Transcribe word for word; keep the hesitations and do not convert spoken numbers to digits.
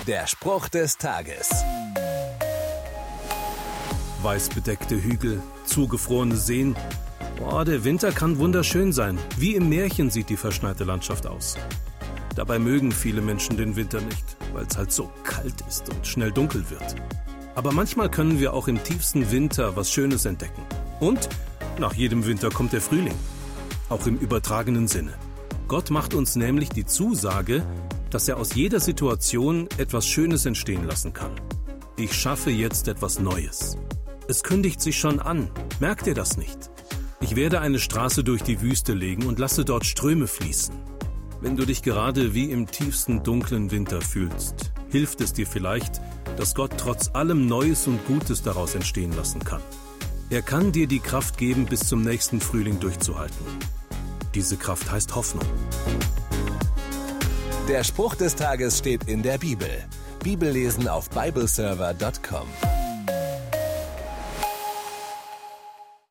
Der Spruch des Tages. Weißbedeckte Hügel, zugefrorene Seen. Boah, der Winter kann wunderschön sein. Wie im Märchen sieht die verschneite Landschaft aus. Dabei mögen viele Menschen den Winter nicht, weil es halt so kalt ist und schnell dunkel wird. Aber manchmal können wir auch im tiefsten Winter was Schönes entdecken. Und nach jedem Winter kommt der Frühling. Auch im übertragenen Sinne. Gott macht uns nämlich die Zusage, dass er aus jeder Situation etwas Schönes entstehen lassen kann. Ich schaffe jetzt etwas Neues. Es kündigt sich schon an. Merkt ihr das nicht? Ich werde eine Straße durch die Wüste legen und lasse dort Ströme fließen. Wenn du dich gerade wie im tiefsten dunklen Winter fühlst, hilft es dir vielleicht, dass Gott trotz allem Neues und Gutes daraus entstehen lassen kann. Er kann dir die Kraft geben, bis zum nächsten Frühling durchzuhalten. Diese Kraft heißt Hoffnung. Der Spruch des Tages steht in der Bibel. Bibellesen auf bibleserver punkt com.